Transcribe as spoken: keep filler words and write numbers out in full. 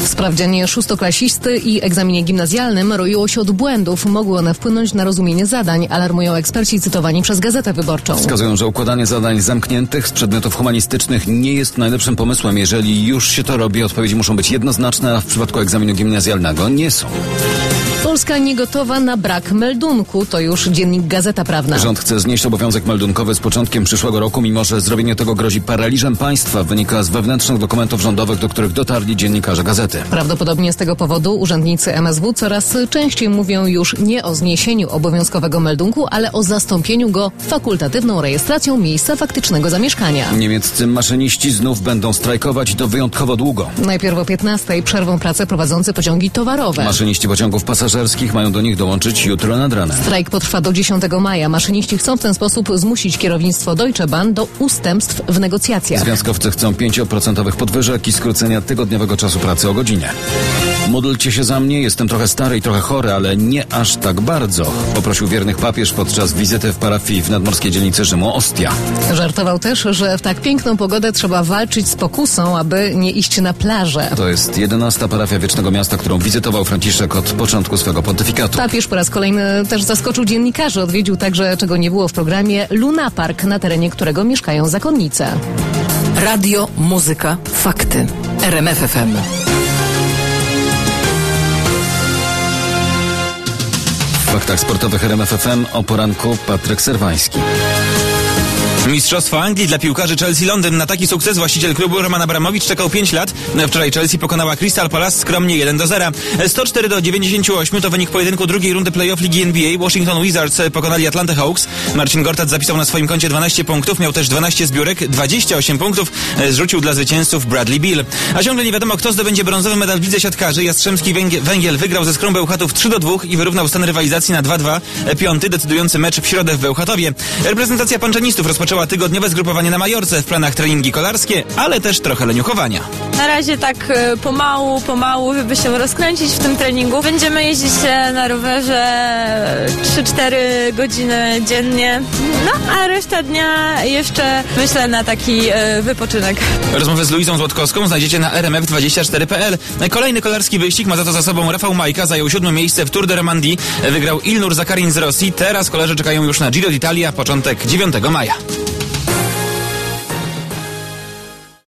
W sprawdzianie szóstoklasisty i egzaminie gimnazjalnym roiło się od błędów. Mogły one wpłynąć na rozumienie zadań, alarmują eksperci cytowani przez Gazetę Wyborczą. Wskazują, że układanie zadań zamkniętych z przedmiotów humanistycznych nie jest najlepszym pomysłem. Jeżeli już się to robi, odpowiedzi muszą być jednoznaczne, a w przypadku egzaminu gimnazjalnego nie są. Polska nie gotowa na brak meldunku, to już dziennik Gazeta Prawna. Rząd chce znieść obowiązek meldunkowy z początkiem przyszłego roku, mimo że zrobienie tego grozi paraliżem państwa, wynika z wewnętrznych dokumentów rządowych, do których dotarli dziennikarze Gazety. Prawdopodobnie z tego powodu urzędnicy M S W coraz częściej mówią już nie o zniesieniu obowiązkowego meldunku, ale o zastąpieniu go fakultatywną rejestracją miejsca faktycznego zamieszkania. Niemieccy maszyniści znów będą strajkować do wyjątkowo długo. Najpierw o piętnastej przerwą pracę prowadzący pociągi towarowe. Maszyniści pociągów pasażerskich mają do nich dołączyć jutro nad ranem. Strajk potrwa do dziesiątego maja. Maszyniści chcą w ten sposób zmusić kierownictwo Deutsche Bahn do ustępstw w negocjacjach. Związkowcy chcą pięć procent podwyżek i skrócenia tygodniowego czasu pracy o godzinie. Módlcie się za mnie, jestem trochę stary i trochę chory, ale nie aż tak bardzo, poprosił wiernych papież podczas wizyty w parafii w nadmorskiej dzielnicy Rzymu Ostia. Żartował też, że w tak piękną pogodę trzeba walczyć z pokusą, aby nie iść na plażę. To jest jedenasta parafia Wiecznego Miasta, którą wizytował Franciszek od początku swego pontyfikatu. Papież po raz kolejny też zaskoczył dziennikarzy. Odwiedził także, czego nie było w programie, Luna Park, na terenie którego mieszkają zakonnice. Radio, muzyka, fakty. R M F F M. W faktach sportowych R M F F M o poranku Patryk Serwański. Mistrzostwo Anglii dla piłkarzy Chelsea Londyn. Na taki sukces właściciel klubu Roman Abramowicz czekał pięć lat. Wczoraj Chelsea pokonała Crystal Palace skromnie jeden do zera. sto cztery do dziewięćdziesięciu ośmiu to wynik pojedynku drugiej rundy playoff Ligi N B A. Washington Wizards pokonali Atlanta Hawks. Marcin Gortat zapisał na swoim koncie dwanaście punktów, miał też dwanaście zbiórek, dwadzieścia osiem punktów zrzucił dla zwycięzców Bradley Beal. A ciągle nie wiadomo, kto zdobędzie brązowy medal w lidze siatkarzy. Jastrzębski Węgiel wygrał ze Skrą Bełchatów trzy do dwóch i wyrównał stan rywalizacji na dwa dwa. Piąty decydujący mecz w środę w Bełchatowie. Reprezentacja panczenistów rozpoczęła tygodniowe zgrupowanie na Majorce, w planach treningi kolarskie, ale też trochę leniuchowania. Na razie tak y, pomału, pomału, żeby się rozkręcić w tym treningu. Będziemy jeździć na rowerze trzy cztery godziny dziennie, no a reszta dnia jeszcze myślę na taki y, wypoczynek. Rozmowę z Luizą Złotkowską znajdziecie na R M F dwadzieścia cztery kropka P L. Kolejny kolarski wyścig ma za to za sobą Rafał Majka, zajął siódme miejsce w Tour de Romandie, wygrał Ilnur Zakarin z Rosji. Teraz kolarze czekają już na Giro d'Italia, początek dziewiątego maja.